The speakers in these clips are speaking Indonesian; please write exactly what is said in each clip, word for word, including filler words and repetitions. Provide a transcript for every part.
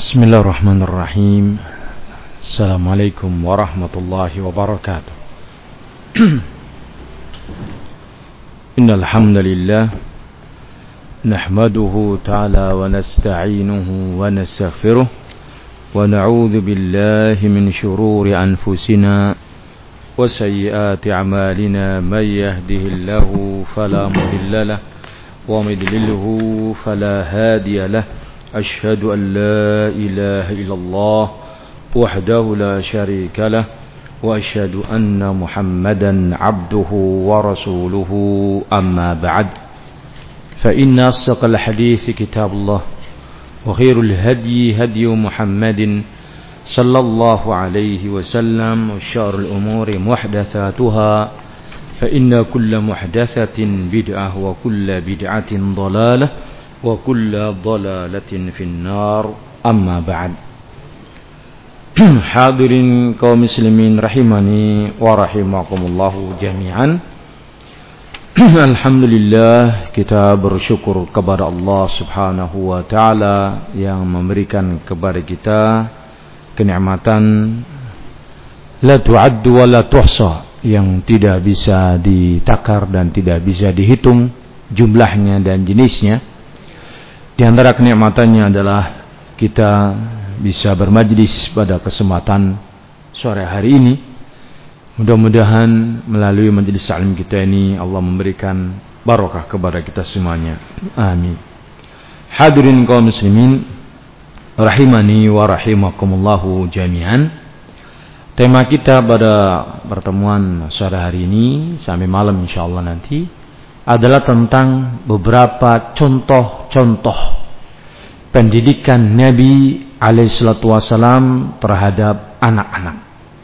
Bismillahirrahmanirrahim. Assalamualaikum warahmatullahi wabarakatuh. Innal hamdalillah nahmaduhu ta'ala wa nasta'inuhu wa nastaghfiruh wa na'udzu billahi min shururi anfusina wa sayyiati a'malina may yahdihillahu fala mudilla lahu wa may yudlilhu fala hadiya lahu. أشهد أن لا إله إلا الله وحده لا شريك له وأشهد أن محمدا عبده ورسوله أما بعد فإن أصدق الحديث كتاب الله وخير الهدي هدي محمد صلى الله عليه وسلم وشر الأمور محدثاتها فإن كل محدثة بدعة وكل بدعة ضلالة wa kullu dhalalatin finnar amma ba'd. Hadirin kaum muslimin rahimani wa rahimakumullah jami'an. Alhamdulillah, kita bersyukur kepada Allah Subhanahu wa taala yang memberikan kepada kita kenikmatan la tu'addu wa la tuhsa, yang tidak bisa ditakar dan tidak bisa dihitung jumlahnya dan jenisnya. Di antara kenikmatannya adalah kita bisa bermajlis pada kesempatan sore hari ini. Mudah-mudahan melalui majelis taklim kita ini Allah memberikan barokah kepada kita semuanya. Amin. Hadirin kaum muslimin rahimani wa rahimakumullahu jami'an. Tema kita pada pertemuan sore hari ini sampai malam insyaallah nanti adalah tentang beberapa contoh-contoh pendidikan Nabi alaihi salatu wasalam terhadap anak-anak.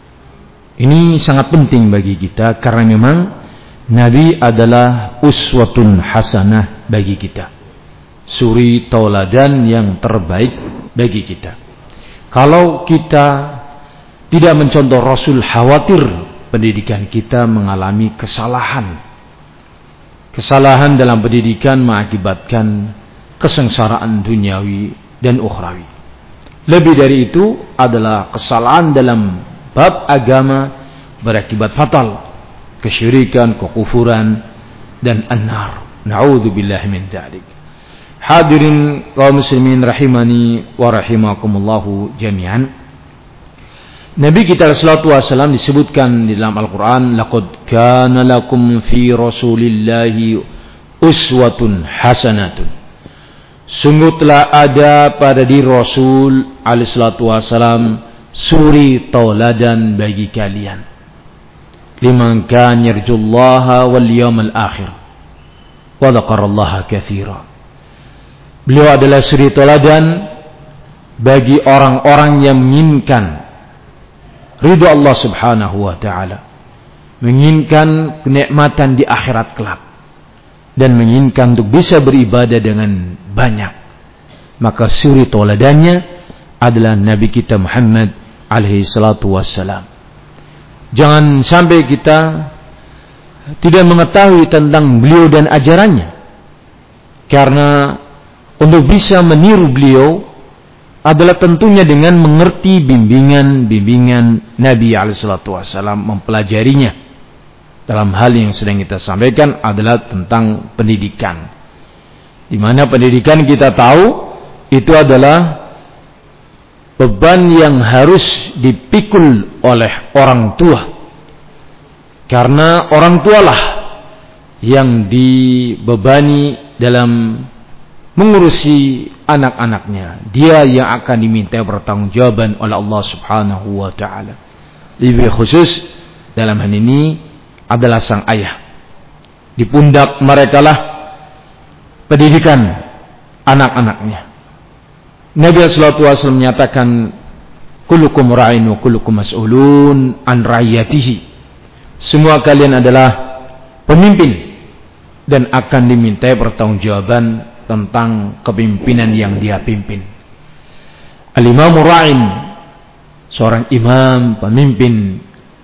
Ini sangat penting bagi kita karena memang Nabi adalah uswatun hasanah bagi kita, suri tauladan yang terbaik bagi kita. Kalau kita tidak mencontoh Rasul, khawatir pendidikan kita mengalami kesalahan. Kesalahan dalam pendidikan mengakibatkan kesengsaraan duniawi dan ukhrawi. Lebih dari itu adalah kesalahan dalam bab agama berakibat fatal, kesyirikan, kekufuran dan an-nar. Na'udzubillahi min dzalik. Hadirin kaum muslimin rahimani wa rahimakumullahu jami'an. Nabi kita sallallahu alaihi wasallam disebutkan di dalam Al-Quran, laqad kana lakum fi rasulillahi uswatun hasanatun. Sungguh telah ada pada diri Rasul alaihi salatu wasallam suri tauladan bagi kalian. Liman kana yarjullaha wal yawmal akhir wa dzakarallaha katsira. Beliau adalah suri tauladan bagi orang-orang yang menginginkan ridha Allah Subhanahu wa taala, menginginkan kenikmatan di akhirat kelak, dan menginginkan untuk bisa beribadah dengan banyak. Maka suri tauladannya adalah Nabi kita Muhammad alaihi salatu wassalam. Jangan sampai kita tidak mengetahui tentang beliau dan ajarannya, karena untuk bisa meniru beliau adalah tentunya dengan mengerti bimbingan-bimbingan Nabi alaihi salatu wasallam, mempelajarinya. Dalam hal yang sedang kita sampaikan adalah tentang pendidikan, di mana pendidikan kita tahu itu adalah beban yang harus dipikul oleh orang tua, karena orang tualah yang dibebani dalam mengurusi anak-anaknya. Dia yang akan diminta pertanggungjawaban oleh Allah Subhanahu wa taala. Lebih khusus dalam hal ini adalah sang ayah. Di pundak merekalah pendidikan anak-anaknya. Nabi sallallahu alaihi wasallam menyatakan, kullukum ra'in wa kullukum mas'ulun an ra'iyatihi. Semua kalian adalah pemimpin dan akan dimintai pertanggungjawaban tentang kepimpinan yang dia pimpin. Al-imamu ra'in, seorang imam, pemimpin,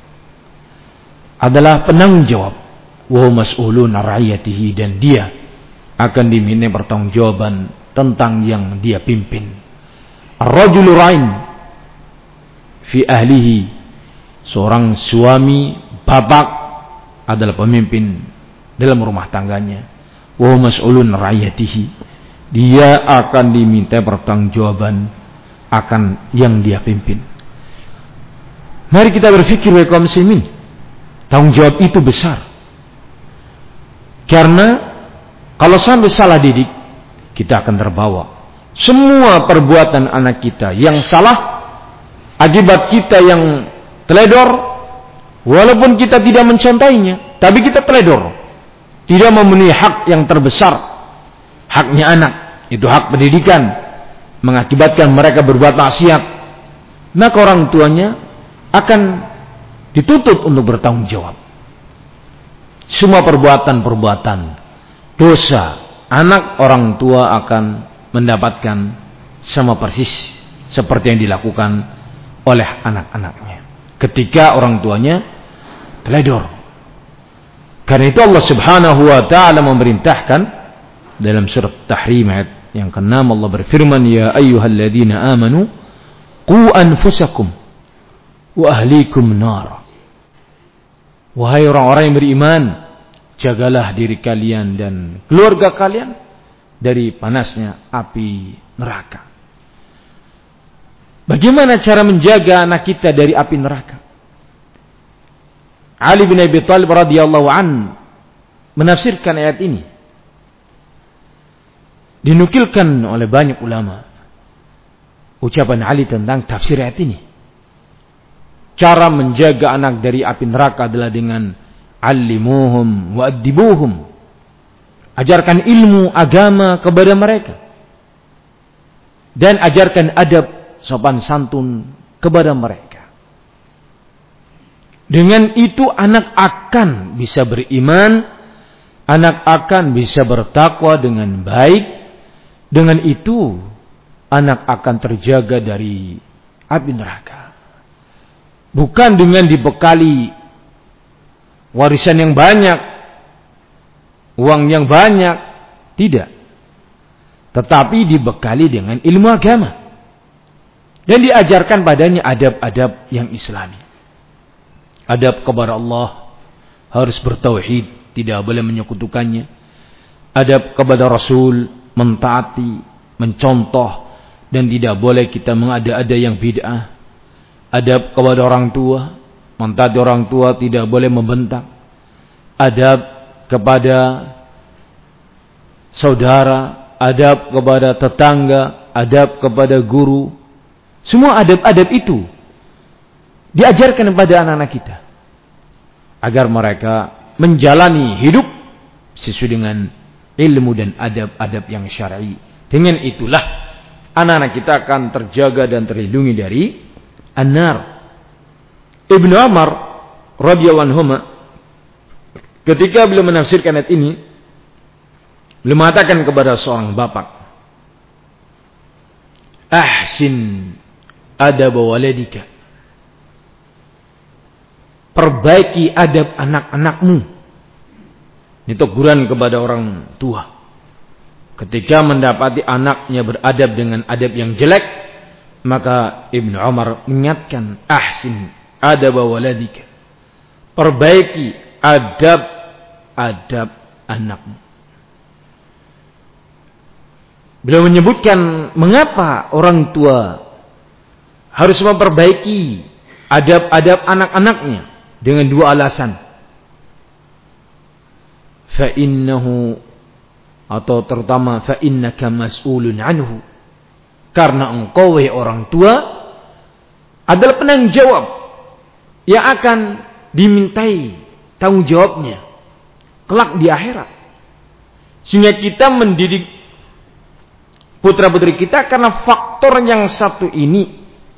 adalah penanggung jawab. Wa mas'ulun an ra'iyatihi, dan dia akan dimintai pertanggungjawaban tentang yang dia pimpin. Ar-rajulu ra'in fi ahlihi. Seorang suami, bapak adalah pemimpin dalam rumah tangganya. Wa mas'ulun ra'iyatihi. Dia akan diminta pertanggungjawaban akan yang dia pimpin. Mari kita berpikir wahai kaum muslimin, tanggung jawab itu besar. Karena kalau sampai salah didik, kita akan terbawa. Semua perbuatan anak kita yang salah, akibat kita yang teledor, walaupun kita tidak mencontohinya, tapi kita teledor, tidak memenuhi hak yang terbesar, haknya anak, itu hak pendidikan, mengakibatkan mereka berbuat maksiat, maka orang tuanya akan dituntut untuk bertanggung jawab. Semua perbuatan-perbuatan dosa anak orang tua akan mendapatkan sama persis seperti yang dilakukan oleh anak-anaknya ketika orang tuanya teledor. Karena itu Allah Subhanahu wa taala memerintahkan dalam surat Tahrim ayat yang keenam, Allah berfirman, ya ayyuhalladzina amanu qu anfusakum wa ahlikum nar. Wahai orang-orang yang beriman, jagalah diri kalian dan keluarga kalian dari panasnya api neraka. Bagaimana cara menjaga anak kita dari api neraka? Ali bin Abi Thalib radhiyallahu an menafsirkan ayat ini. Dinukilkan oleh banyak ulama ucapan Ali tentang tafsir ayat ini. Cara menjaga anak dari api neraka adalah dengan allimuhum wa addibuhum. Ajarkan ilmu agama kepada mereka. Dan ajarkan adab sopan santun kepada mereka. Dengan itu anak akan bisa beriman, anak akan bisa bertakwa dengan baik. Dengan itu anak akan terjaga dari api neraka. Bukan dengan dibekali warisan yang banyak, uang yang banyak, tidak. Tetapi dibekali dengan ilmu agama. Dan diajarkan padanya adab-adab yang islami. Adab kepada Allah, harus bertauhid, tidak boleh menyekutukannya. Adab kepada Rasul, mentaati, mencontoh, dan tidak boleh kita mengada-ada yang bid'ah. Adab kepada orang tua, mentaati orang tua, tidak boleh membentak. Adab kepada saudara, adab kepada tetangga, adab kepada guru. Semua adab-adab itu diajarkan kepada anak-anak kita agar mereka menjalani hidup sesuai dengan ilmu dan adab-adab yang syar'i. Dengan itulah anak-anak kita akan terjaga dan terlindungi dari an-nar. Ibnu Umar radhiyallahu anhu ketika beliau menafsirkan ayat ini, beliau mengatakan kepada seorang bapak, ahsin adab waladika. Perbaiki adab anak-anakmu. Ini teguran kepada orang tua. Ketika mendapati anaknya beradab dengan adab yang jelek, maka Ibnu Umar mengingatkan, ahsin adab waladika. Perbaiki adab-adab anakmu. Beliau menyebutkan mengapa orang tua harus memperbaiki adab-adab anak-anaknya dengan dua alasan. Fa innahu, atau terutama fa innaka mas'ulun anhu. Karena engkau wahai orang tua adalah penanggung jawab yang akan dimintai tanggung jawabnya kelak di akhirat. Sehingga kita mendidik putra-putri kita karena faktor yang satu ini.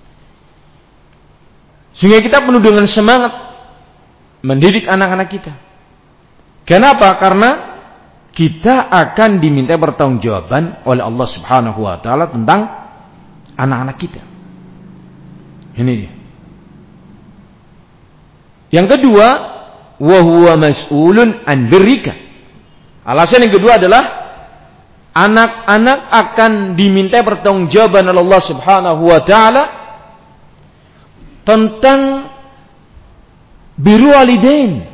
Sehingga kita penuh dengan semangat mendidik anak-anak kita. Kenapa? Karena kita akan diminta pertanggungjawaban oleh Allah Subhanahu wa taala tentang anak-anak kita. Ini dia. Yang kedua, wa huwa mas'ulun an birrika. Alasan yang kedua adalah anak-anak akan diminta pertanggungjawaban oleh Allah Subhanahu wa taala tentang birrul walidain.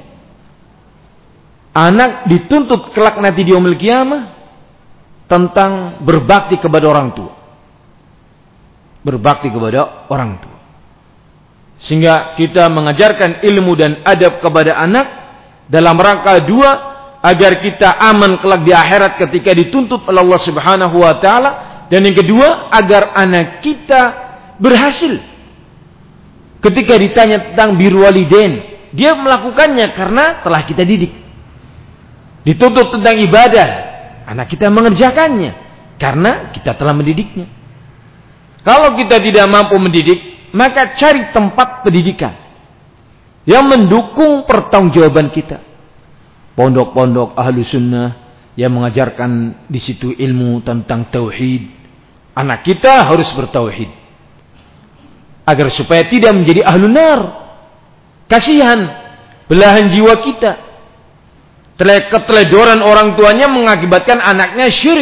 Anak dituntut kelak nanti di yaumil qiyamah tentang berbakti kepada orang tua. Berbakti kepada orang tua. Sehingga kita mengajarkan ilmu dan adab kepada anak dalam rangka dua, agar kita aman kelak di akhirat ketika dituntut oleh Allah Subhanahu wa taala, dan yang kedua agar anak kita berhasil ketika ditanya tentang birrul walidain, dia melakukannya karena telah kita didik. Dituntut tentang ibadah, anak kita mengerjakannya karena kita telah mendidiknya. Kalau kita tidak mampu mendidik, maka cari tempat pendidikan yang mendukung pertanggungjawaban kita. Pondok-pondok ahlu sunnah yang mengajarkan di situ ilmu tentang tauhid. Anak kita harus bertauhid agar supaya tidak menjadi ahlu nar. Kasihan belahan jiwa kita. Keteledoran orang tuanya mengakibatkan anaknya syirik.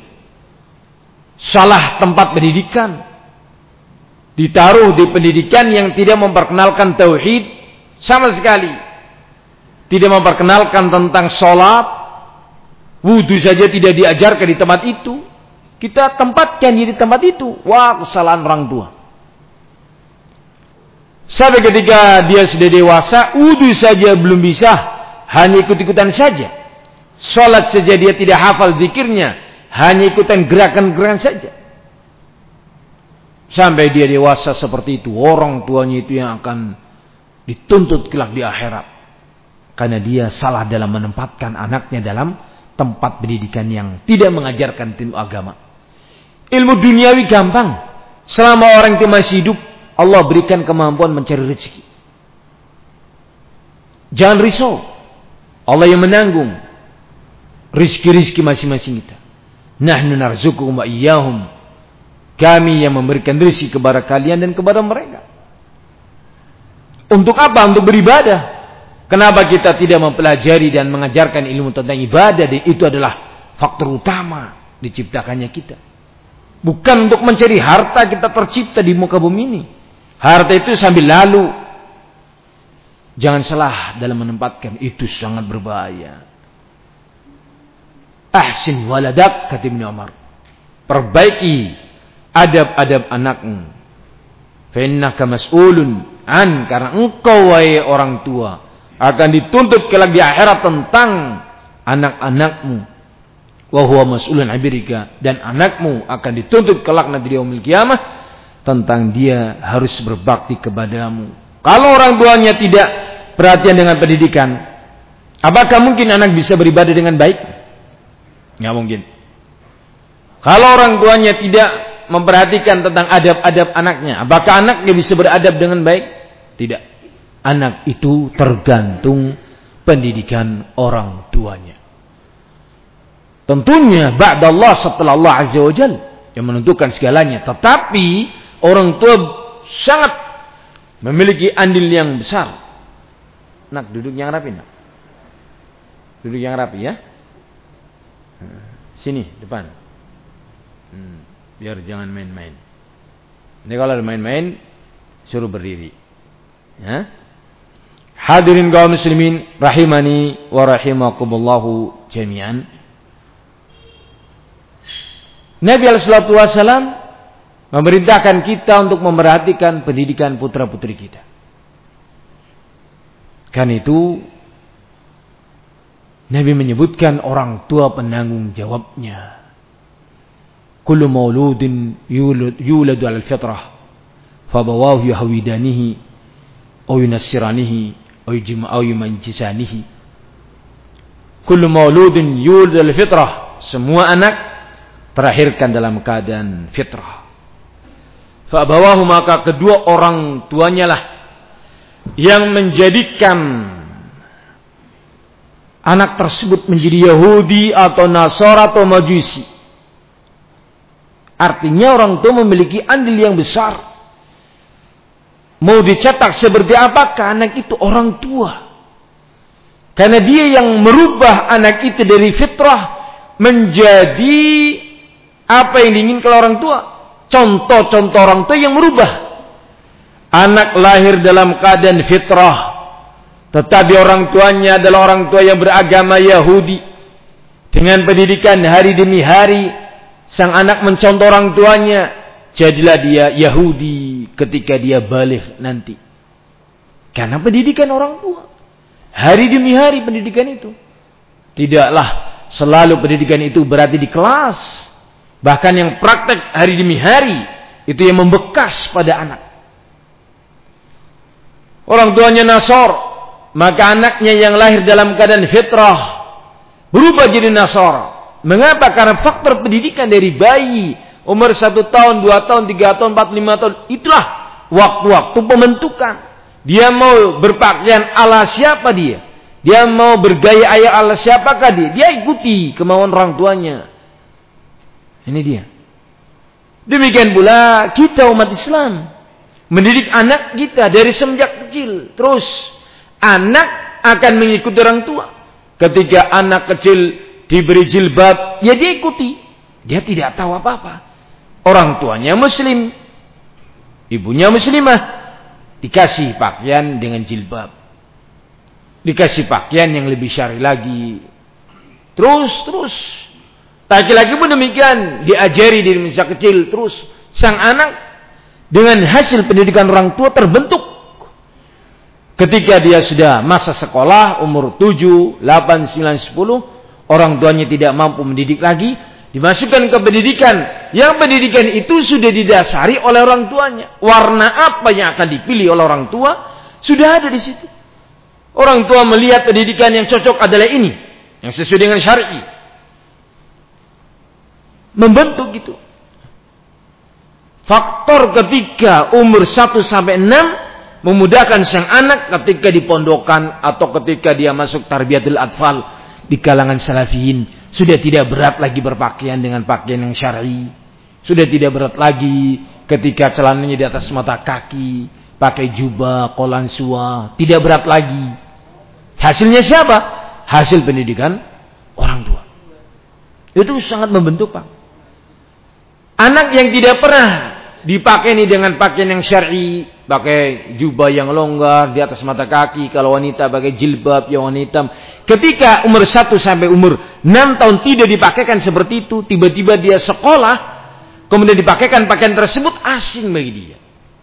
Salah tempat pendidikan. Ditaruh di pendidikan yang tidak memperkenalkan tauhid sama sekali. Tidak memperkenalkan tentang sholat. Wudu saja tidak diajarkan di tempat itu. Kita tempatkan di tempat itu. Wah, kesalahan orang tua. Sampai ketika dia sudah dewasa, wudu saja belum bisa. Hanya ikut-ikutan saja. Sholat saja dia tidak hafal zikirnya. Hanya ikutan gerakan-gerakan saja. Sampai dia dewasa seperti itu, orang tuanya itu yang akan dituntut kelak di akhirat. Karena dia salah dalam menempatkan anaknya dalam tempat pendidikan yang tidak mengajarkan ilmu agama. Ilmu duniawi gampang. Selama orang itu masih hidup, Allah berikan kemampuan mencari rezeki. Jangan risau. Allah yang menanggung rizki-rizki masing-masing kita. Nahnu narzuqukum wa iyyahum. Kami yang memberikan rezeki kepada kalian dan kepada mereka. Untuk apa? Untuk beribadah. Kenapa kita tidak mempelajari dan mengajarkan ilmu tentang ibadah? Dan itu adalah faktor utama diciptakannya kita. Bukan untuk mencari harta kita tercipta di muka bumi ini. Harta itu sambil lalu. Jangan salah dalam menempatkan, itu sangat berbahaya. Ahsin waladak, kata Ibnu Umar. Perbaiki adab-adab anakmu. Fa innaka mas'ulun an, karena engkau wahai orang tua akan dituntut kelak di akhirat tentang anak-anakmu. Wa huwa mas'ulun abirika, dan anakmu akan dituntut kelak nanti di yaumil qiyamah tentang dia harus berbakti kepadamu. Kalau orang tuanya tidak perhatian dengan pendidikan, apakah mungkin anak bisa beribadah dengan baik? Nggak mungkin. Kalau orang tuanya tidak memperhatikan tentang adab-adab anaknya, apakah anaknya bisa beradab dengan baik? Tidak. Anak itu tergantung pendidikan orang tuanya. Tentunya ba'dallah, setelah Allah Azza wa Jalla yang menentukan segalanya. Tetapi orang tua sangat memiliki andil yang besar. Nak, duduk yang rapi, nak. Duduk yang rapi ya. Sini, depan. Hmm, biar jangan main-main. Nanti kalau ada main-main, suruh berdiri. Ya. Hadirin kaum muslimin rahimani wa rahimakumullahu jami'an. Nabi alaihi salatu wasallam memerintahkan kita untuk memperhatikan pendidikan putra-putri kita. Kan itu Nabi menyebutkan orang tua penanggung jawabnya. Kullu mauludin yulad yuladu 'alal fitrah fabawahu yahwidanihi aw yunassiranihi aw yujma aw yumajjisanihi. Kullu mauludin yuladu 'alal fitrah, semua anak terlahirkan dalam keadaan fitrah. Fa'abawahu, maka kedua orang tuanya lah yang menjadikan anak tersebut menjadi Yahudi atau Nasara atau Majusi. Artinya orang tua memiliki andil yang besar. Mau dicetak seperti apakah anak itu? Orang tua. Karena dia yang merubah anak itu dari fitrah menjadi apa yang diinginkan orang tua. Contoh-contoh orang tua yang merubah. Anak lahir dalam keadaan fitrah, tetapi orang tuanya adalah orang tua yang beragama Yahudi. Dengan pendidikan hari demi hari, sang anak mencontoh orang tuanya, jadilah dia Yahudi ketika dia balik nanti. Karena pendidikan orang tua. Hari demi hari pendidikan itu. Tidaklah selalu pendidikan itu berarti di kelas. Bahkan yang praktek hari demi hari, itu yang membekas pada anak. Orang tuanya Nasor, maka anaknya yang lahir dalam keadaan fitrah berubah jadi Nasara. Mengapa? Karena faktor pendidikan dari bayi umur satu tahun, dua tahun, tiga tahun, empat, lima tahun, itulah waktu-waktu pembentukan. Dia mau berpakaian ala siapa dia? Dia mau bergaya ayah ala siapakah dia? Dia ikuti kemauan orang tuanya. Ini dia. Demikian pula kita umat Islam mendidik anak kita dari semenjak kecil. Terus anak akan mengikuti orang tua. Ketika anak kecil diberi jilbab, ya dia ikuti. Dia tidak tahu apa-apa. Orang tuanya muslim, ibunya muslimah, dikasih pakaian dengan jilbab. Dikasih pakaian yang lebih syar'i lagi. Terus, terus. Laki-laki pun demikian. Diajari dari masa kecil. Terus, sang anak dengan hasil pendidikan orang tua terbentuk. Ketika dia sudah masa sekolah, umur tujuh, delapan, sembilan, sepuluh, orang tuanya tidak mampu mendidik lagi, dimasukkan ke pendidikan. Yang pendidikan itu sudah didasari oleh orang tuanya. Warna apa yang akan dipilih oleh orang tua, sudah ada di situ. Orang tua melihat pendidikan yang cocok adalah ini, yang sesuai dengan syar'i. Membentuk gitu. Faktor ketiga umur satu sampai enam memudahkan sang anak ketika dipondokan atau ketika dia masuk tarbiyatul atfal di kalangan salafiyin. Sudah tidak berat lagi berpakaian dengan pakaian yang syar'i. Sudah tidak berat lagi ketika celananya di atas mata kaki, pakai jubah, qolansua, tidak berat lagi. Hasilnya siapa? Hasil pendidikan orang tua. Itu sangat membentuk, Pak. Anak yang tidak pernah dipakai ini dengan pakaian yang syar'i, pakai jubah yang longgar di atas mata kaki, kalau wanita pakai jilbab yang warna hitam. Ketika umur satu sampai umur enam tahun tidak dipakaikan seperti itu, tiba-tiba dia sekolah, kemudian dipakaikan pakaian tersebut, asing bagi dia.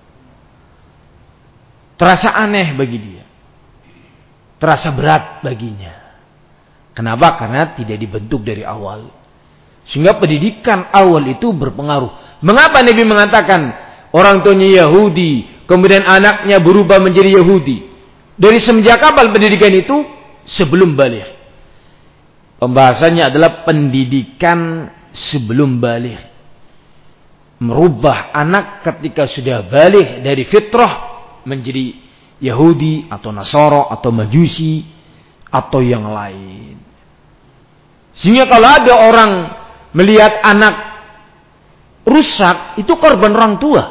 Terasa aneh bagi dia. Terasa berat baginya. Kenapa? Karena tidak dibentuk dari awal. Sehingga pendidikan awal itu berpengaruh. Mengapa Nabi mengatakan orang tuanya Yahudi, kemudian anaknya berubah menjadi Yahudi? Dari semenjak kapan pendidikan itu? Sebelum balik. Pembahasannya adalah pendidikan sebelum balik. Merubah anak ketika sudah balik dari fitrah menjadi Yahudi atau Nasara atau Majusi atau yang lain. Sehingga kalau ada orang melihat anak rusak, itu korban orang tua.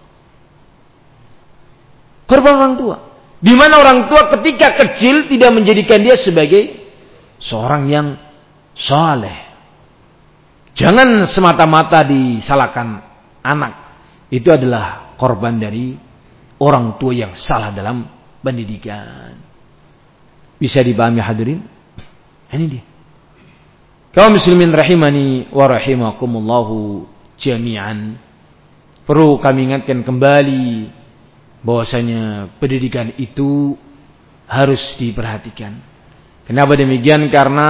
Korban orang tua. Di mana orang tua ketika kecil tidak menjadikan dia sebagai seorang yang saleh. Jangan semata-mata disalahkan anak. Itu adalah korban dari orang tua yang salah dalam pendidikan. Bisa dipahami hadirin? Ini dia. Kaum muslimin rahimani wa rahimakumullahu jami'an. Perlu kami ingatkan kembali bahwasanya pendidikan itu harus diperhatikan. Kenapa demikian? Karena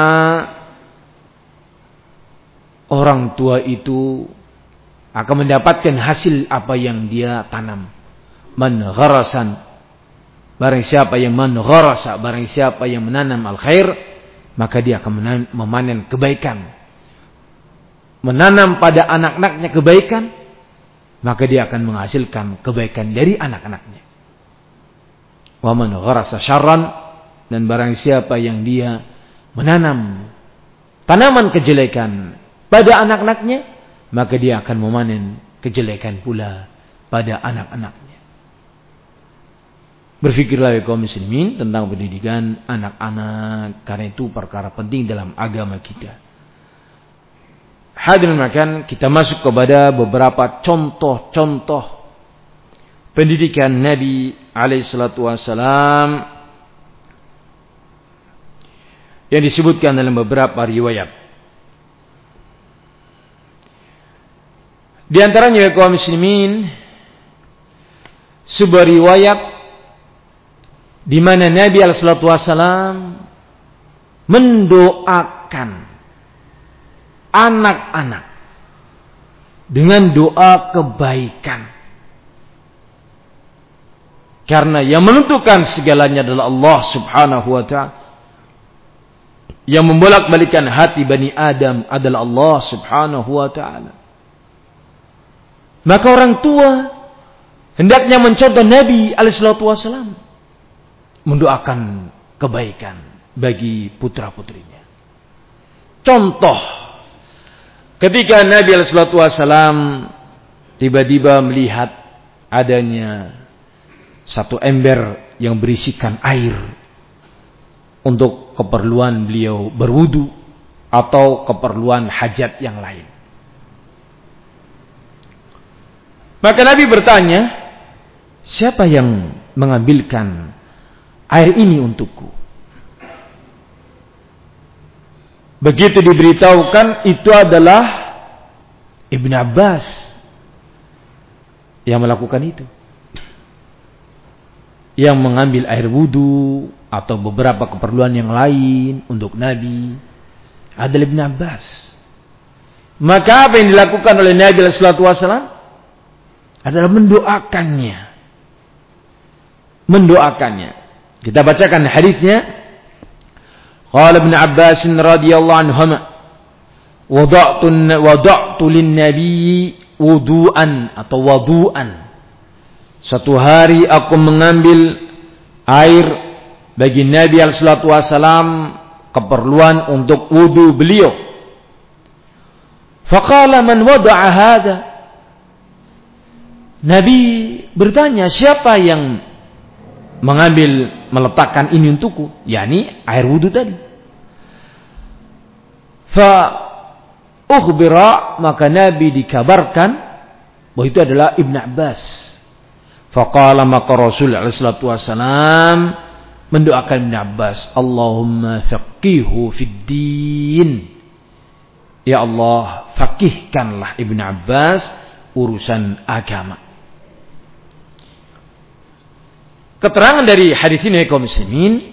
orang tua itu akan mendapatkan hasil apa yang dia tanam. Man gharasan, barang siapa yang man gharasa, barang siapa yang menanam al khair, maka dia akan memanen kebaikan. Menanam pada anak-anaknya kebaikan, maka dia akan menghasilkan kebaikan dari anak-anaknya. Wa man gharasa syarran, dan barang siapa yang dia menanam tanaman kejelekan pada anak-anaknya, maka dia akan memanen kejelekan pula pada anak-anaknya. Berfikirlah ya kaum muslimin tentang pendidikan anak-anak, karena itu perkara penting dalam agama kita. hadirin makan, kita masuk kepada beberapa contoh-contoh pendidikan Nabi alaihi salatu wasalam yang disebutkan dalam beberapa riwayat. Di antaranya kaum muslimin, sebuah riwayat di mana Nabi alaihi salatu wasalam mendoakan anak-anak dengan doa kebaikan. Karena yang menentukan segalanya adalah Allah Subhanahu wa ta'ala. Yang membolak-balikan hati Bani Adam adalah Allah Subhanahu wa ta'ala. Maka orang tua hendaknya mencontoh Nabi alaihi salatu wasallam, mendoakan kebaikan bagi putra-putrinya. Contoh, ketika Nabi alaihi salatu wasallam tiba-tiba melihat adanya satu ember yang berisikan air untuk keperluan beliau berwudu atau keperluan hajat yang lain. Maka Nabi bertanya, siapa yang mengambilkan air ini untukku? Begitu diberitahukan, itu adalah Ibn Abbas yang melakukan itu, yang mengambil air wudu atau beberapa keperluan yang lain untuk Nabi adalah Ibn Abbas. Maka apa yang dilakukan oleh Nabi sallallahu alaihi wasallam adalah mendoakannya. Mendoakannya. Kita bacakan hadisnya. Qala Ibn Abbas radhiyallahu anhu, wada'tu wada'tu lin-nabi wudu'an atau wadu'an. Suatu hari aku mengambil air bagi Nabi alaihi salatu wasallam, keperluan untuk wudu beliau. Faqala man wada'a hadha? Nabi bertanya, siapa yang mengambil, meletakkan ini untukku? yakni air wudu tadi. Fa ukhbira, maka Nabi dikabarkan bahwa itu adalah Ibn Abbas. Faqala, maka Rasul alaihi salatu wasallam mendoakan Ibn Abbas, Allahumma faqihu fid din. Ya Allah, faqihkanlah Ibn Abbas urusan agama. Keterangan dari hadis ini kaum muslimin,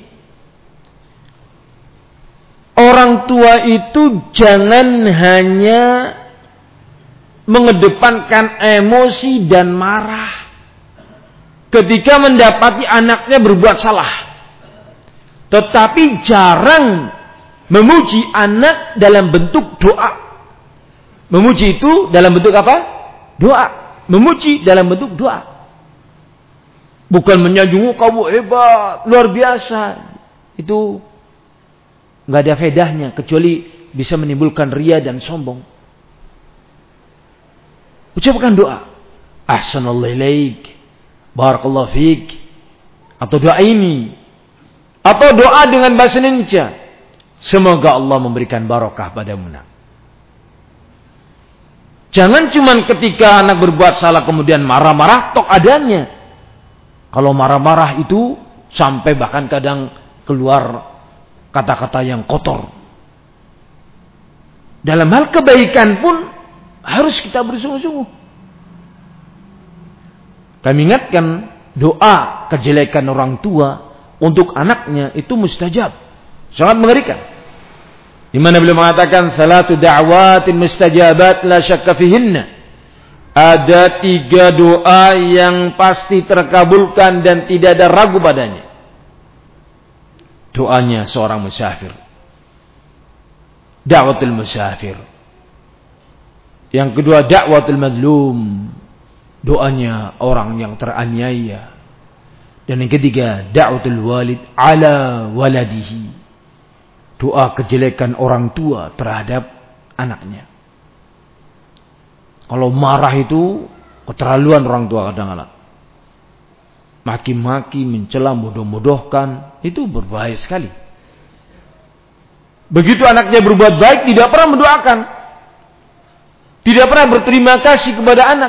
orang tua itu jangan hanya mengedepankan emosi dan marah ketika mendapati anaknya berbuat salah, tetapi jarang memuji anak dalam bentuk doa. Memuji itu dalam bentuk apa? Doa. Memuji dalam bentuk doa. Bukan menyanjung, kamu hebat, luar biasa. Itu nggak ada faedahnya kecuali bisa menimbulkan ria dan sombong. Ucapkan doa, ahsanallahu ilaik, barakallahu fiik, atau doa ini, atau doa dengan bahasa Indonesia, semoga Allah memberikan barokah padamu. Jangan cuma ketika anak berbuat salah kemudian marah-marah tok adanya. Kalau marah-marah itu sampai bahkan kadang keluar kata-kata yang kotor. Dalam hal kebaikan pun harus kita bersungguh-sungguh. Kami ingatkan, doa kejelekan orang tua untuk anaknya itu mustajab. Sangat mengerikan. Di mana beliau mengatakan, salatu da'watin mustajabat la syakka fihinna. Ada tiga doa yang pasti terkabulkan dan tidak ada ragu padanya. Doanya seorang musafir, da'watul musafir. Yang kedua, da'watul madlum, doanya orang yang teraniaya. Dan yang ketiga, da'watul walid ala waladihi, doa kejelekan orang tua terhadap anaknya. Kalau marah itu keterlaluan orang tua kadang-kadang. Maki-maki, mencela, bodoh-bodohkan, itu berbahaya sekali. Begitu anaknya berbuat baik, tidak pernah mendoakan. Tidak pernah berterima kasih kepada anak.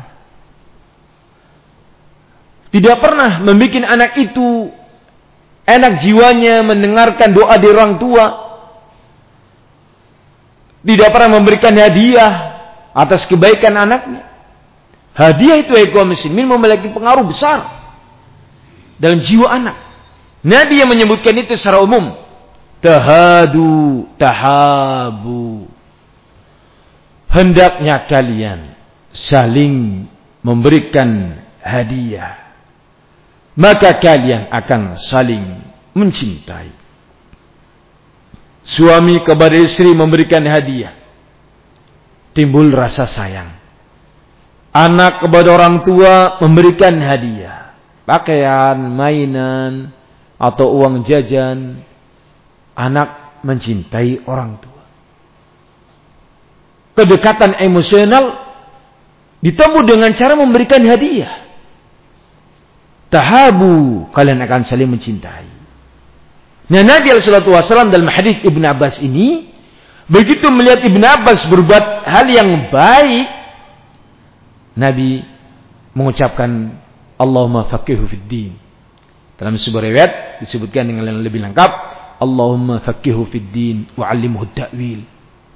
Tidak pernah membuat anak itu enak jiwanya mendengarkan doa dari orang tua. Tidak pernah memberikan hadiah atas kebaikan anaknya. Hadiah itu kaum muslimin memiliki pengaruh besar dalam jiwa anak. Nabi yang menyebutkan itu secara umum. Tahadu, tahabu. Hendaknya kalian saling memberikan hadiah. Maka kalian akan saling mencintai. Suami kepada istri memberikan hadiah. Timbul rasa sayang. Anak kepada orang tua memberikan hadiah. Pakaian, mainan, atau uang jajan. Anak mencintai orang tua. Kedekatan emosional ditemu dengan cara memberikan hadiah. Tahabu, kalian akan saling mencintai. Nah, Nabi sallallahu alaihi wasallam dalam hadis Ibnu Abbas ini, begitu melihat Ibnu Abbas berbuat hal yang baik, Nabi mengucapkan Allahumma faqihu fid din. Dalam sebuah riwayat disebutkan dengan yang lebih lengkap, Allahumma faqihu fid din wa 'allimhu at-ta'wil.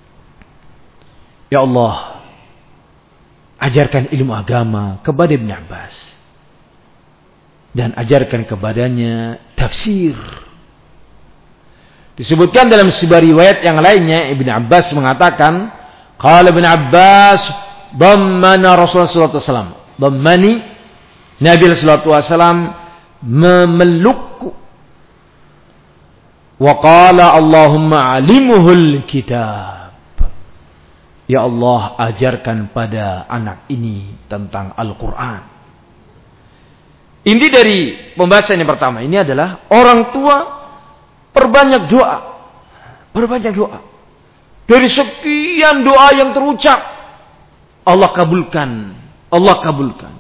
Ya Allah, ajarkan ilmu agama kepada Ibnu Abbas dan ajarkan kepadanya tafsir. Disebutkan dalam sebuah riwayat yang lainnya, Ibnu Abbas mengatakan, qala Ibnu Abbas dhammana Rasulullah sallallahu alaihi wasallam. Dhammani, Nabi sallallahu alaihi wasallam memelukku. Wa qala Allahumma 'allimhul kitab. Ya Allah, ajarkan pada anak ini tentang Al-Quran. Inti dari pembahasan yang pertama ini adalah orang tua perbanyak doa. Perbanyak doa. Dari sekian doa yang terucap, Allah kabulkan. Allah kabulkan.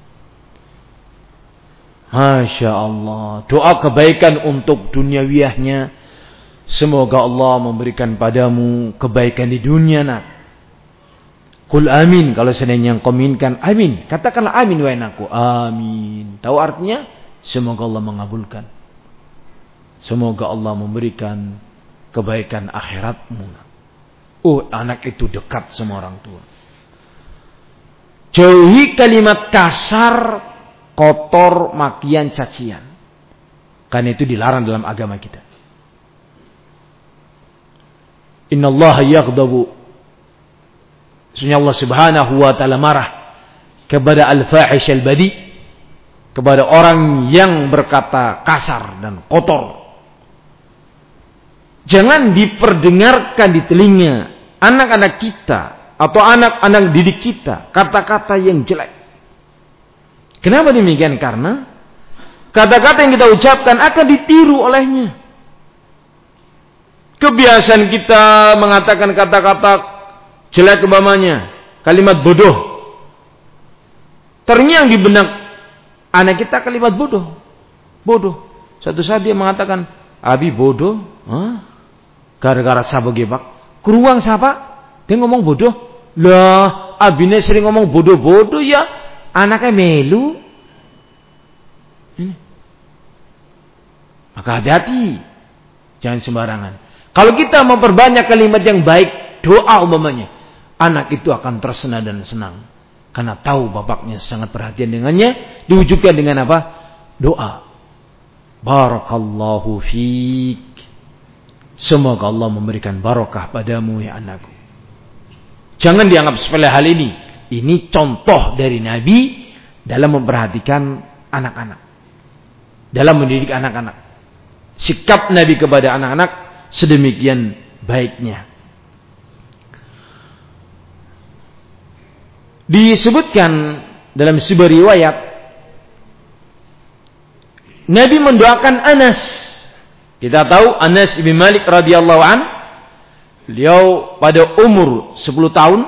Masya Allah. Doa kebaikan untuk duniawiyahnya. Semoga Allah memberikan padamu kebaikan di dunia, nak. Qul amin. Kalau seandainya yang kau inginkan, amin. Katakanlah amin, wahai anakku. Amin. Tahu artinya? Semoga Allah mengabulkan. Semoga Allah memberikan kebaikan akhiratmu. Oh, anak itu dekat sama orang tua. Jauhi kalimat kasar, kotor, makian, cacian. Karena itu dilarang dalam agama kita. Innallaha yaghdabu. Sesungguhnya Allah Subhanahu wa taala marah kepada al-fahish al-badi, kepada orang yang berkata kasar dan kotor. Jangan diperdengarkan di telinga anak-anak kita atau anak-anak didik kita kata-kata yang jelek. Kenapa demikian? Karena kata-kata yang kita ucapkan akan ditiru olehnya. Kebiasaan kita mengatakan kata-kata jelek umpamanya, kalimat bodoh. Terngiang di benak anak kita kalimat bodoh. Bodoh. Suatu saat dia mengatakan, "Abi bodoh." Hah? Gara-gara sabo gebak. Keruang siapa? Dia ngomong bodoh. Lah, abine sering ngomong bodoh-bodoh ya. Anaknya melu. Ini. Maka hati-hati. Jangan sembarangan. Kalau kita memperbanyak kalimat yang baik, doa umpamanya, anak itu akan tersenang dan senang. Karena tahu bapaknya sangat perhatian dengannya. Diwujudkan dengan apa? Doa. Barakallahu fiik. Semoga Allah memberikan barokah padamu ya anakku. Jangan dianggap sepele hal ini. Ini contoh dari Nabi dalam memperhatikan anak-anak. Dalam mendidik anak-anak. Sikap Nabi kepada anak-anak sedemikian baiknya. Disebutkan dalam sebuah riwayat, Nabi mendoakan Anas. Kita tahu Anas bin Malik radhiyallahu an, beliau pada umur sepuluh tahun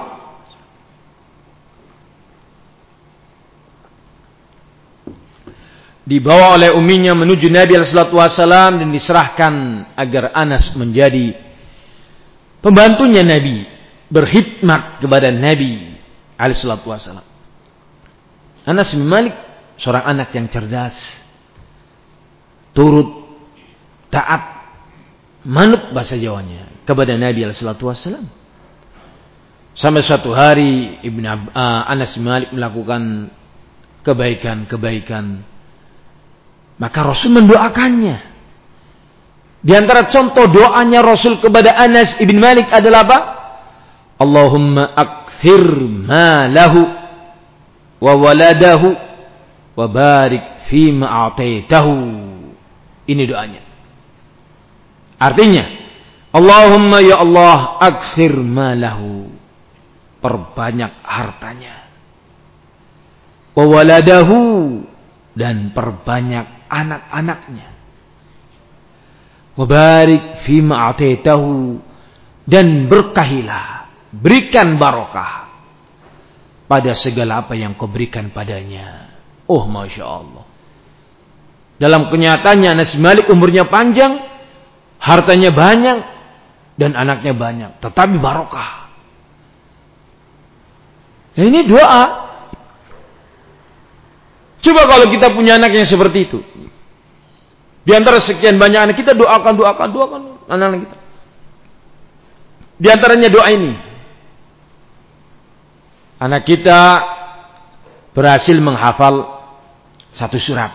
dibawa oleh umminya menuju Nabi sallallahu alaihi wasallam dan diserahkan agar Anas menjadi pembantunya Nabi berkhidmat kepada Nabi alaihi salatu wasallam. Anas bin Malik seorang anak yang cerdas, turut, taat, manut bahasa Jawanya kepada Nabi alaihi salatu wasallam. Sampai suatu hari Ibn Ab- uh, Anas bin Malik melakukan kebaikan-kebaikan, maka Rasul mendoakannya. Di antara contoh doanya Rasul kepada Anas bin Malik adalah apa? Allahumma akthir malahu wa waladahu wa barik fima a'taitahu. Ini doanya. Artinya, Allahumma ya Allah akthir malahu, perbanyak hartanya, wa waladahu, dan perbanyak anak-anaknya, wa barik fima a'taitahu, dan berkahilah, berikan barokah pada segala apa yang kau berikan padanya. Oh, Masya Allah. Dalam kenyataannya Anas bin Malik umurnya panjang, hartanya banyak, dan anaknya banyak, tetapi barokah. Nah, ini doa. Coba kalau kita punya anak yang seperti itu, di antara sekian banyak anak kita, doakan, doakan, doakan anak-anak kita. Di antaranya doa ini. Anak kita berhasil menghafal satu surat.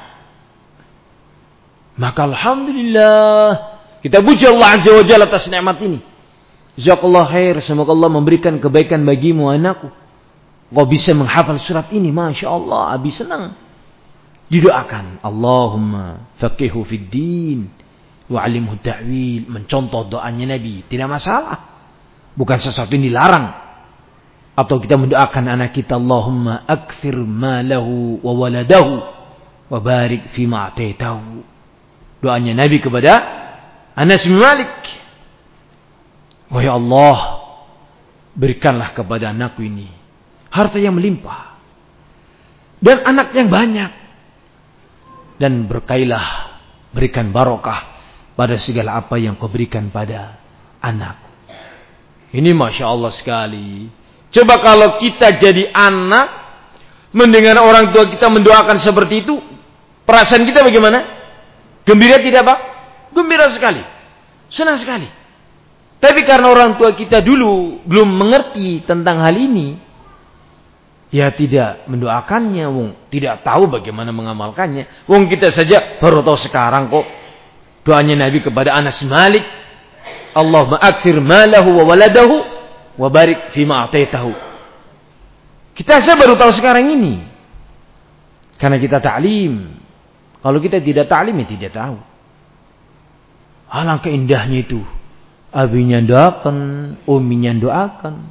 Maka alhamdulillah, kita puji Allah Azza wa Jalla atas nikmat ini. Jazakallah khair, semoga Allah memberikan kebaikan bagimu anakku. Kau bisa menghafal surat ini, Masya Allah, Abi senang. Didoakan, Allahumma faqihu fid din wa alimhu ta'wil. Mencontoh doanya Nabi, tidak masalah. Bukan sesuatu yang dilarang. Atau kita mendoakan anak kita, Allahumma akthir malahu wa waladahu wa barik fima a'taitahu. Doanya Nabi kepada Anas bin Malik. Wahai Allah, berikanlah kepada anakku ini harta yang melimpah dan anak yang banyak, dan berkailah, berikan barokah pada segala apa yang kau berikan pada anakku. Ini Masya Allah sekali. Coba kalau kita jadi anak, mendengar orang tua kita mendoakan seperti itu, perasaan kita bagaimana? Gembira tidak, Pak? Gembira sekali. Senang sekali. Tapi karena orang tua kita dulu belum mengerti tentang hal ini, ya tidak mendoakannya, wong tidak tahu bagaimana mengamalkannya. Wong kita saja baru tahu sekarang kok doanya Nabi kepada Anas bin Malik, Allahumma akthir malahu wa waladahu wa barik fima a'taitahu. Kita saja baru tahu sekarang ini. Karena kita ta'lim. Kalau kita tidak ta'lim, ya tidak tahu. Alangkah indahnya itu. Abinya doakan, uminya doakan.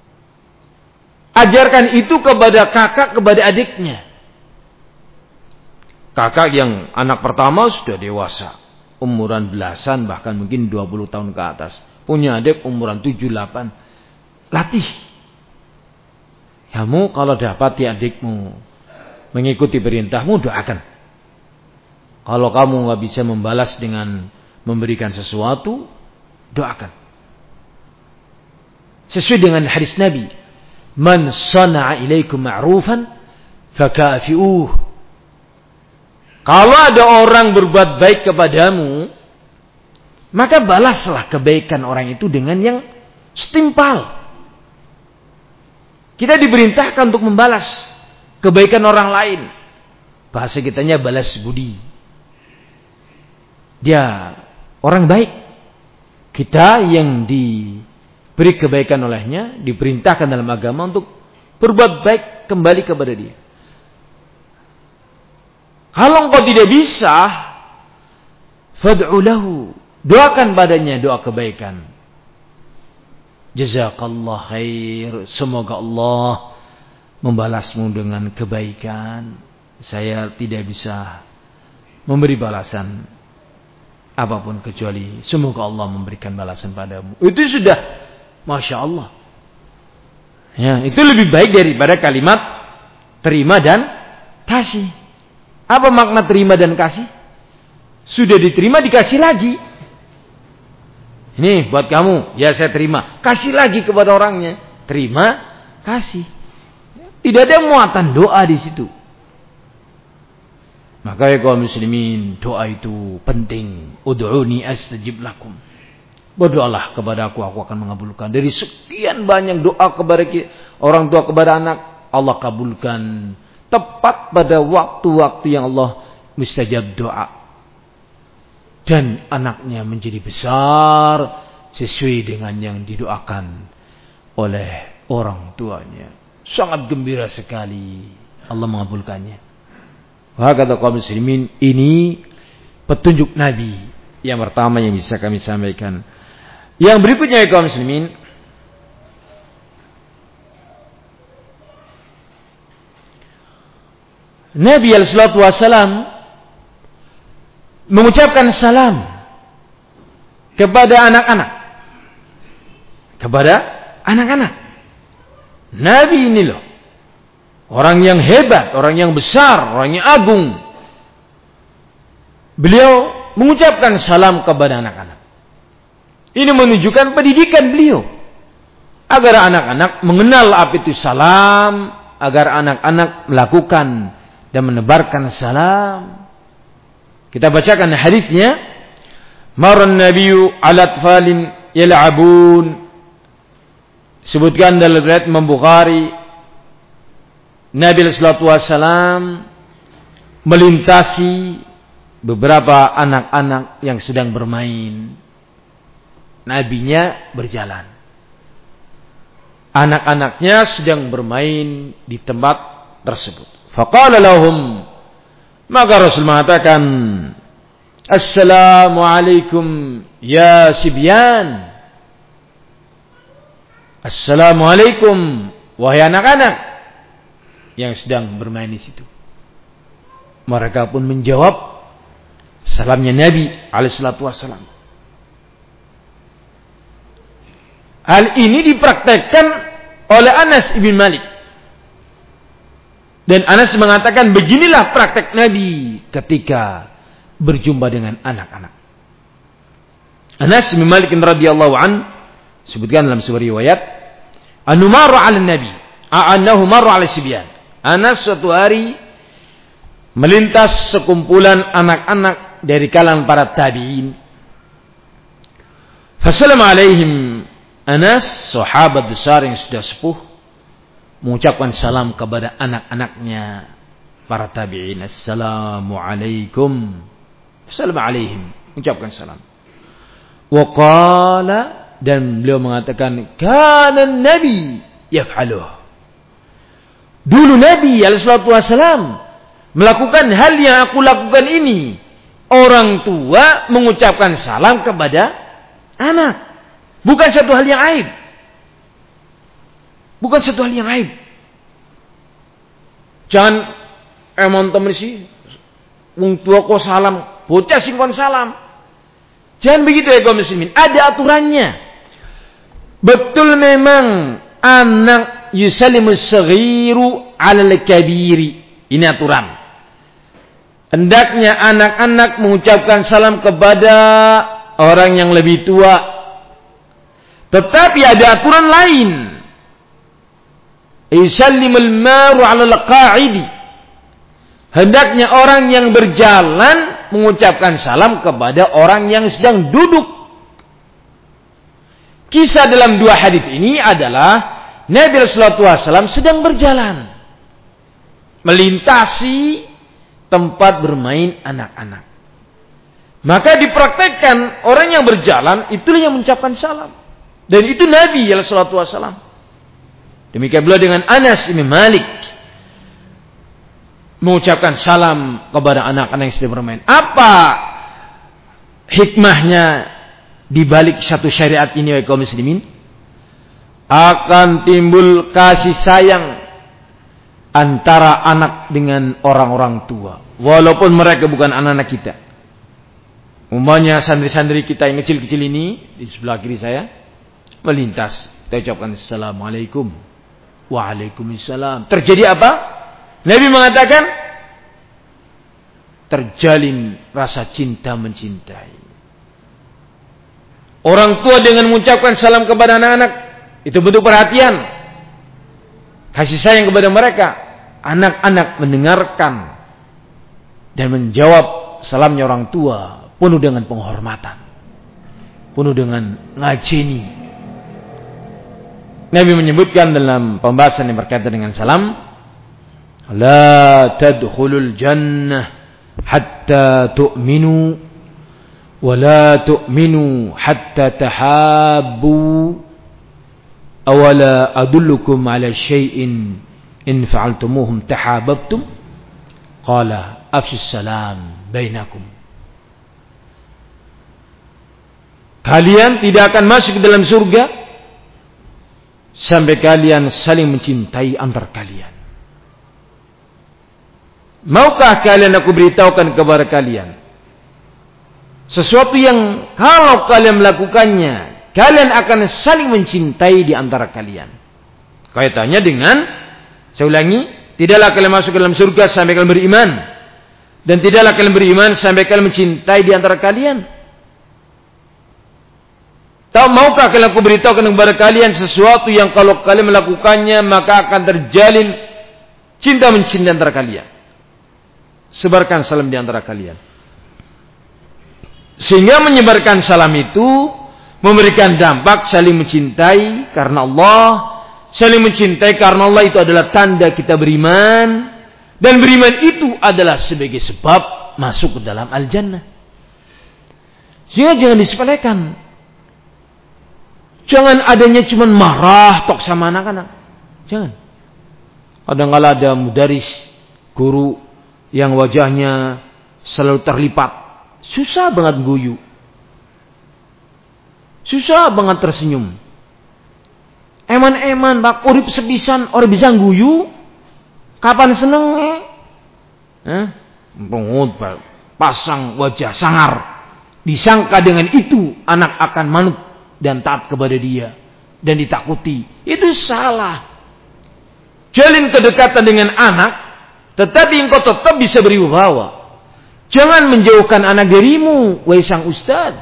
Ajarkan itu kepada kakak, kepada adiknya. Kakak yang anak pertama sudah dewasa. Umuran belasan, bahkan mungkin dua puluh tahun ke atas. Punya adik umuran tujuh, delapan. Latih. Kamu kalau dapati adikmu mengikuti perintahmu, doakan. Kalau kamu nggak bisa membalas dengan memberikan sesuatu, doakan. Sesuai dengan hadis Nabi, man sana'a ilaikum ma'rufan fakafi'uh. Kalau ada orang berbuat baik kepadamu, maka balaslah kebaikan orang itu dengan yang setimpal. Kita diperintahkan untuk membalas kebaikan orang lain. Bahasa kitanya balas budi. Dia orang baik. Kita yang diberi kebaikan olehnya, diperintahkan dalam agama untuk berbuat baik kembali kepada dia. Kalau engkau tidak bisa, fad'u lahu, doakan padanya doa kebaikan. Jazakallah khair, semoga Allah membalasmu dengan kebaikan. Saya tidak bisa memberi balasan apapun kecuali semoga Allah memberikan balasan padamu. Itu sudah Masya Allah. Ya, itu lebih baik daripada kalimat terima dan kasih. Apa makna terima dan kasih? Sudah diterima, dikasih lagi. Ini buat kamu. Ya saya terima. Kasih lagi kepada orangnya. Terima, kasih. Tidak ada muatan doa di situ. Maka ya kaum muslimin, doa itu penting. Ud'uni astajib lakum. Berdoalah kepada aku, aku akan mengabulkan. Dari sekian banyak doa kepada orang tua kepada anak, Allah kabulkan tepat pada waktu-waktu yang Allah mustajab doa. Dan anaknya menjadi besar sesuai dengan yang didoakan oleh orang tuanya. Sangat gembira sekali Allah mengabulkannya. Wah, kata kaum muslimin, ini petunjuk Nabi yang pertama yang bisa kami sampaikan. Yang berikutnya ya kaum muslimin, Nabi alaihi salatu wasallam mengucapkan salam kepada anak-anak. Kepada anak-anak. Nabi ini loh, orang yang hebat, orang yang besar, orang yang agung. Beliau mengucapkan salam kepada anak-anak. Ini menunjukkan pendidikan beliau. Agar anak-anak mengenal apa itu salam. Agar anak-anak melakukan dan menebarkan salam. Kita bacakan hadisnya. Marran nabiyyu ala atfalin yal'abun. Sebutkan dalam riwayat Imam Bukhari. Nabi sallallahu alaihi wasallam melintasi beberapa anak-anak yang sedang bermain. Nabinya berjalan. Anak-anaknya sedang bermain di tempat tersebut. Faqala lahum, maka Rasul mengatakan, Assalamualaikum ya sibyan. Assalamualaikum wahai anak-anak yang sedang bermain di situ. Mereka pun menjawab salamnya Nabi alaihi salatu wasallam. Hal ini dipraktekkan oleh Anas bin Malik. Dan Anas mengatakan beginilah praktek Nabi ketika berjumpa dengan anak-anak. Anas bin Malik radhiyallahu an sebutkan dalam sebuah riwayat, "Anu marra 'ala Nabi, a'annahu marra 'ala sibyan." Anas suatu hari melintas sekumpulan anak-anak dari kalangan para tabi'in. Fasalama alaihim. Anas, sahabat besar yang sudah sepuh, mengucapkan salam kepada anak-anaknya para tabi'in. Assalamualaikum. Salam alaihim. Mengucapkan salam. Wa qala, dan beliau mengatakan, kana Nabi yaf'aluh. Dulu Nabi alaihi salatu wasalam melakukan hal yang aku lakukan ini. Orang tua mengucapkan salam kepada anak. Bukan satu hal yang aib. Bukan satu hal yang aib. Jangan emang temen sih, wong tua kok salam, bocah sing kon salam. Jangan begitu ya kaum muslimin. Ada aturannya. Betul memang anak yusallimus saghiru 'alal kabiri. Ini aturan. Hendaknya anak-anak mengucapkan salam kepada orang yang lebih tua. Tetapi ada aturan lain. Yusallimul maru 'alal qa'idi. Hendaknya orang yang berjalan mengucapkan salam kepada orang yang sedang duduk. Kisah dalam dua hadis ini adalah Nabi sallallahu alaihi wasallam sedang berjalan melintasi tempat bermain anak-anak. Maka dipraktekkan orang yang berjalan itulah yang mengucapkan salam. Dan itu Nabi sallallahu alaihi wasallam. Demikian pula dengan Anas bin Malik mengucapkan salam kepada anak-anak yang sedang bermain. Apa hikmahnya di balik satu syariat ini wahai kaum muslimin? Akan timbul kasih sayang antara anak dengan orang-orang tua, walaupun mereka bukan anak-anak kita. Umpamanya santri-santri kita yang kecil-kecil ini di sebelah kiri saya melintas, kita ucapkan Assalamualaikum. Waalaikumsalam. Terjadi apa? Nabi mengatakan terjalin rasa cinta mencintai. Orang tua dengan mengucapkan salam kepada anak-anak, itu bentuk perhatian, kasih sayang kepada mereka. Anak-anak mendengarkan dan menjawab salamnya orang tua penuh dengan penghormatan, penuh dengan ngajeni. Nabi menyebutkan dalam pembahasan yang berkaitan dengan salam, la tadkhulul jannah hatta tu'minu wa la tu'minu hatta tahabbu awala adullukum ala syai'in in fa'altumuhum tahabbtum qala afshus salam bainakum. Kalian tidak akan masuk ke dalam surga sampai kalian saling mencintai antar kalian. Maukah kalian aku beritahukan kepada kalian sesuatu yang kalau kalian melakukannya, kalian akan saling mencintai di antara kalian. Kaitannya dengan, saya ulangi, tidaklah kalian masuk ke dalam surga sampai kalian beriman, dan tidaklah kalian beriman sampai kalian mencintai di antara kalian. Tahu, maukah kalian aku beritahukan kepada kalian sesuatu yang kalau kalian melakukannya maka akan terjalin cinta mencintai di antara kalian. Sebarkan salam di antara kalian. Sehingga menyebarkan salam itu memberikan dampak saling mencintai karena Allah. Saling mencintai karena Allah itu adalah tanda kita beriman. Dan beriman itu adalah sebagai sebab masuk ke dalam al-jannah. Sehingga jangan disepelekan. Jangan adanya cuma marah tok sama anak-anak. Jangan. Kadang-kadang ada mudaris, guru yang wajahnya selalu terlipat. Susah banget guyu. Susah banget tersenyum. Eman-eman bak urip sepisan orang bisa guyu. Kapan seneng eh? Eh? Pengut pasang wajah sangar. Disangka dengan itu anak akan manut dan taat kepada dia dan ditakuti. Itu salah. Jalin kedekatan dengan anak, tetapi engkau tetap bisa berwibawa. Jangan menjauhkan anak darimu, wahai sang ustaz.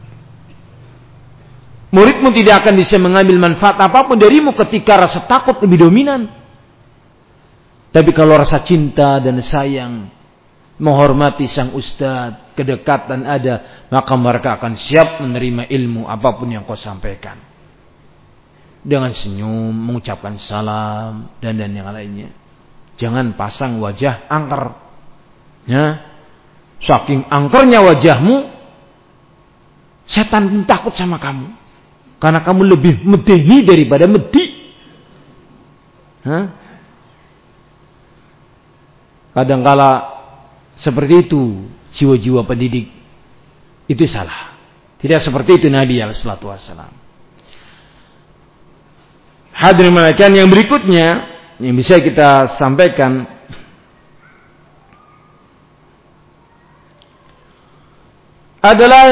Muridmu tidak akan bisa mengambil manfaat apapun darimu ketika rasa takut lebih dominan. Tapi kalau rasa cinta dan sayang, menghormati sang ustaz, kedekatan ada, maka mereka akan siap menerima ilmu apapun yang kau sampaikan. Dengan senyum, mengucapkan salam, dan dan yang lainnya. Jangan pasang wajah angker. Ya. Saking angkernya wajahmu, setan pun takut sama kamu. Karena kamu lebih medeni daripada medi. Hah? Kadangkala seperti itu jiwa-jiwa pendidik. Itu salah. Tidak seperti itu Nabi alaihi salatu wasallam. Hadirin sekalian, yang berikutnya yang bisa kita sampaikan adalah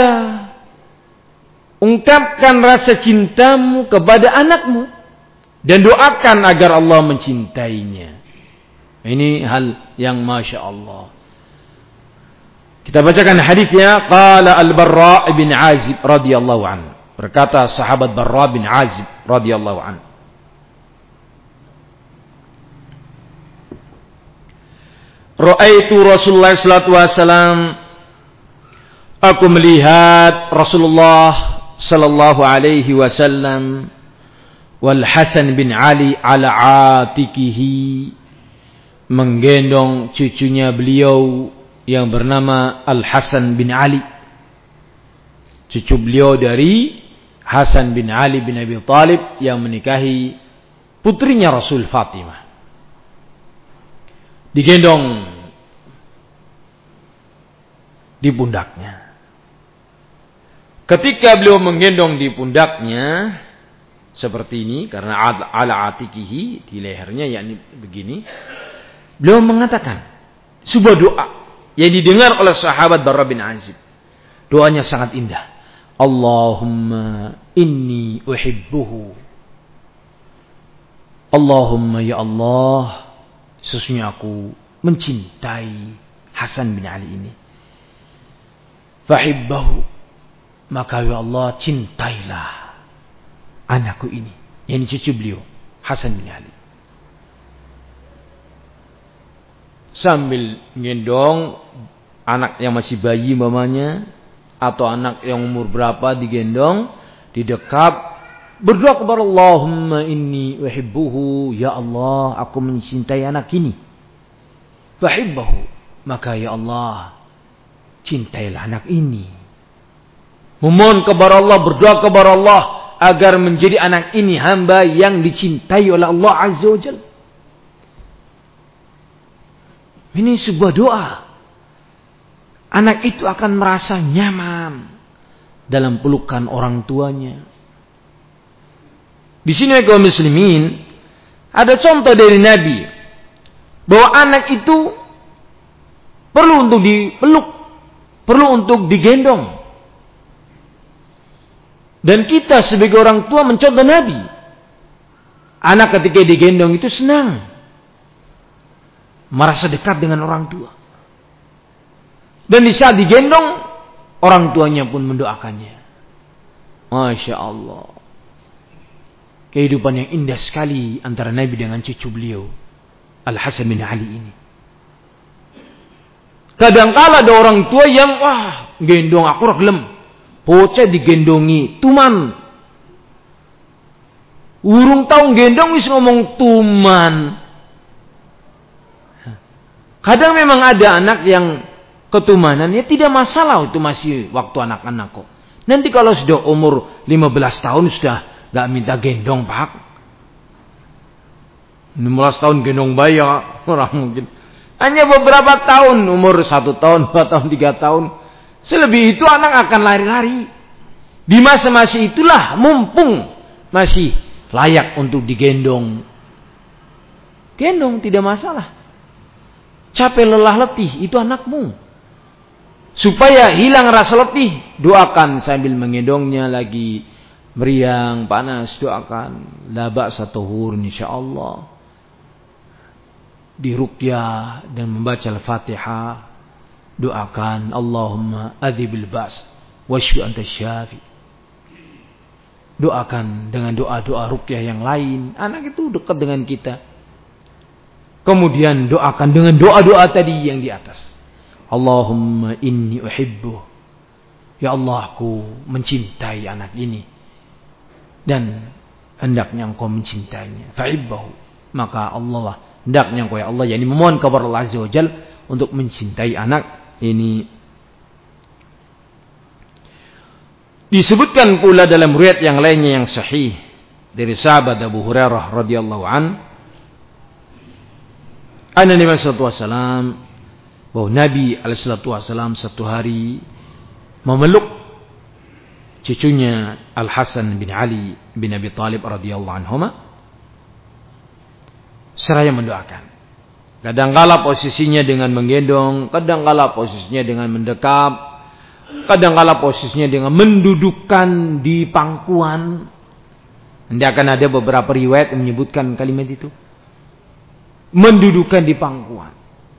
ungkapkan rasa cintamu kepada anakmu dan doakan agar Allah mencintainya. Ini hal yang Masya Allah. Kita bacakan hadisnya. Qala al-Barra bin Azib radhiyallahu anhu. Berkata sahabat Barra bin Azib radhiyallahu anhu. Ra'aitu Rasulullah sallallahu alaihi wasallam, aku melihat Rasulullah sallallahu alaihi wasallam wal Hasan bin Ali ala atikihi, menggendong cucunya beliau yang bernama Al Hasan bin Ali, cucu beliau dari Hasan bin Ali bin Abi Thalib yang menikahi putrinya Rasul Fatimah. Digendong di pundaknya. Ketika beliau menggendong di pundaknya seperti ini, karena ala atikihi, di lehernya yakni begini, beliau mengatakan sebuah doa yang didengar oleh sahabat Barra bin Azib. Doanya sangat indah. Allahumma inni uhibbuhu. Allahumma ya Allah, sesungguhnya aku mencintai Hasan bin Ali ini. Fahibbahu, maka ya Allah cintailah anakku ini. Yang cucu beliau, Hasan bin Ali. Sambil gendong anak yang masih bayi mamanya, atau anak yang umur berapa digendong, didekap, berdoa kepada Allahumma inni uhibbuhu, ya Allah aku mencintai anak ini. Fahibbahu, maka ya Allah cintailah anak ini. Memohon kepada Allah, berdoa kepada Allah agar menjadi anak ini hamba yang dicintai oleh Allah Azza wa Jalla. Ini sebuah doa. Anak itu akan merasa nyaman dalam pelukan orang tuanya. Di sini kaum muslimin, ada contoh dari Nabi bahwa anak itu perlu untuk dipeluk, perlu untuk digendong. Dan kita sebagai orang tua mencontoh Nabi. Anak ketika digendong itu senang, merasa dekat dengan orang tua. Dan di saat digendong, orang tuanya pun mendoakannya. Masya Allah. Kehidupan yang indah sekali antara Nabi dengan cucu beliau, Al-Hasan bin Ali ini. Kadang-kala ada orang tua yang, wah, gendong aku reglem. Bocah digendongi, tuman. Urung tahu gendong wis ngomong tuman. Kadang memang ada anak yang ketumanan, ya tidak masalah, itu masih waktu anak-anak kok. Nanti kalau sudah umur lima belas tahun sudah gak minta gendong, Pak. lima belas tahun gendong bayi, orang mungkin. Hanya beberapa tahun, umur satu tahun, dua tahun, tiga tahun. Selebih itu anak akan lari-lari. Di masa-masa itulah mumpung masih layak untuk digendong. Gendong tidak masalah. Capek lelah letih itu anakmu. Supaya hilang rasa letih, doakan sambil menggendongnya lagi meriang, panas, doakan. La ba'sa tuhur insyaallah. Diruqyah dan membaca Al-Fatihah. Doakan Allahumma adhibil ba's washfi anta syafi. Doakan dengan doa-doa ruqyah yang lain. Anak itu dekat dengan kita. Kemudian doakan dengan doa-doa tadi yang di atas. Allahumma inni uhibbu. Ya Allah, aku mencintai anak ini. Dan hendaknya engkau mencintainya. Fa'ibbahu. Maka Allah lah, hendaknya engkau ya Allah. Yani memohon kepada Allah Azza wa Jalla untuk mencintai anak ini. Disebutkan pula dalam riwayat yang lainnya yang sahih dari sahabat Abu Hurairah radhiyallahu an, anna Nabi sallallahu alaihi wasallam, bahwa Nabi alaihi wasallam satu hari memeluk cucunya Al-Hasan bin Ali bin Abi Thalib radhiyallahu anhuma seraya mendoakan. Kadang-kala posisinya dengan menggendong, kadang-kala posisinya dengan mendekap, kadang-kala posisinya dengan mendudukkan di pangkuan. Nanti akan ada beberapa riwayat yang menyebutkan kalimat itu. Mendudukkan di pangkuan.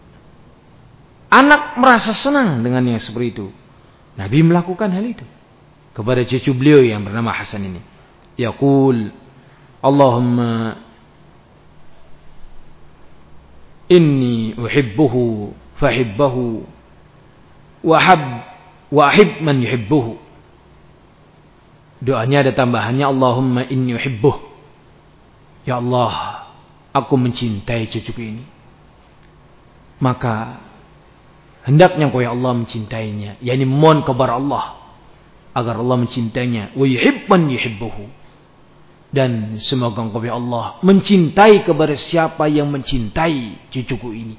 Anak merasa senang dengan yang seperti itu. Nabi melakukan hal itu kepada cucu beliau yang bernama Hasan ini. Yaqul, Allahumma inni uhibbuhu fahibbahu wa hab wa ahib man yuhibbuhu. Doanya ada tambahannya, Allahumma inni uhibbuh. Ya Allah, aku mencintai cucuku ini. Maka hendaknya engkau ya Allah mencintainya. Yani mohon kepada Allah agar Allah mencintainya. Wa yuhib man yuhibbuhu. Dan semoga engkau ya Allah mencintai kepada siapa yang mencintai cucuku ini.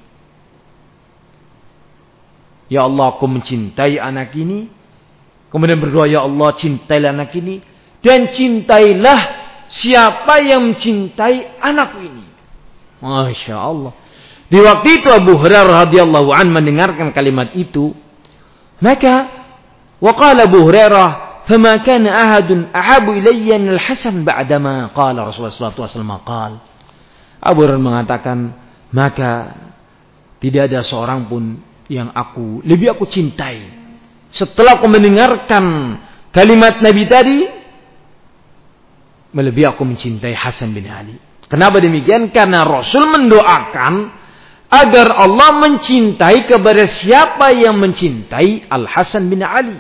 Ya Allah, aku mencintai anak ini. Kemudian berdoa, ya Allah cintailah anak ini. Dan cintailah siapa yang mencintai anakku ini. Masya Allah. Di waktu itu Abu Hurairah radhiyallahu an mendengarkan kalimat itu. Maka waqala Abu Hurairah, فما كان أحد أحب إلي من الحسن بعدما قال رسول الله صلى الله عليه وسلم قال. Abu Hurairah mengatakan, maka tidak ada seorang pun yang aku lebih aku cintai setelah aku mendengarkan kalimat Nabi tadi, melebihi aku mencintai Hasan bin Ali. Kenapa demikian? Karena Rasul mendoakan agar Allah mencintai kepada siapa yang mencintai Al-Hasan bin Ali.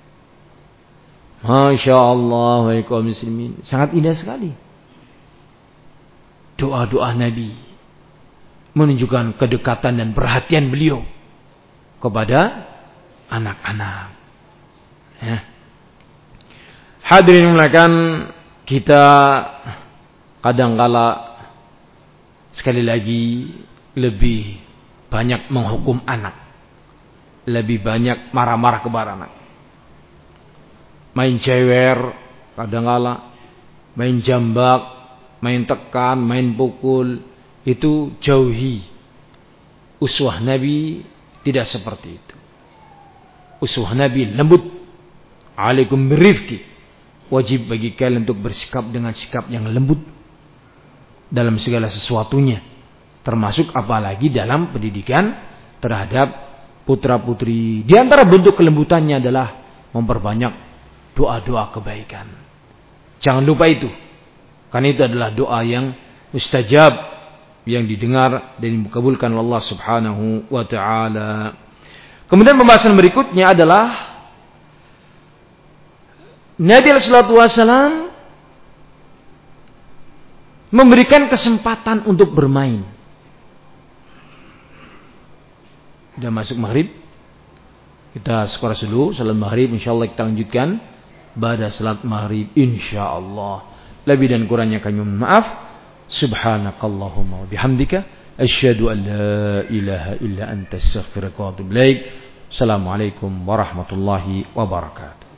Masya Allah, wa kaum muslimin. Sangat indah sekali. Doa-doa Nabi menunjukkan kedekatan dan perhatian beliau kepada anak-anak. Ya. Hadirin mulakan, kita kadangkala sekali lagi lebih banyak menghukum anak, lebih banyak marah-marah kepada anak. Main cewer kadangkala, main jambak, main tekan, main pukul, itu jauhi. Uswah Nabi tidak seperti itu. Uswah Nabi lembut. Alaikum birifqi. Wajib bagi kalian untuk bersikap dengan sikap yang lembut dalam segala sesuatunya, termasuk apalagi dalam pendidikan terhadap putra-putri. Di antara bentuk kelembutannya adalah memperbanyak doa-doa kebaikan. Jangan lupa itu. Karena itu adalah doa yang mustajab, yang didengar dan dikabulkan Allah Subhanahu wa taala. Kemudian pembahasan berikutnya adalah Nabi sallallahu alaihi wasallam memberikan kesempatan untuk bermain. Sudah masuk maghrib. Kita sekolah dulu salat maghrib, insyaallah kita lanjutkan pada salat maghrib insyaallah. Lebih dan kurangnya kami mohon maaf. Subhanakallahumma wa bihamdika asyhadu an la ilaha illa anta astaghfiruka wa atubu ilaik. Assalamualaikum warahmatullahi wabarakatuh.